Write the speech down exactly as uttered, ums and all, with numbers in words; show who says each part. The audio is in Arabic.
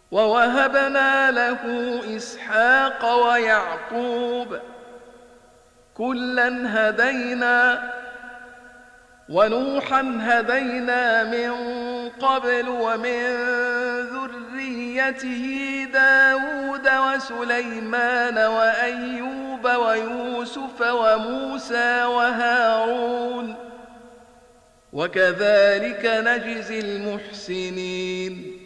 Speaker 1: ووهبنا له إسحاق ويعقوب كلا هدينا ونوحا هدينا من قبل ومن ذريته داود وسليمان وأيوب ويوسف وموسى وهارون وكذلك نجزي المحسنين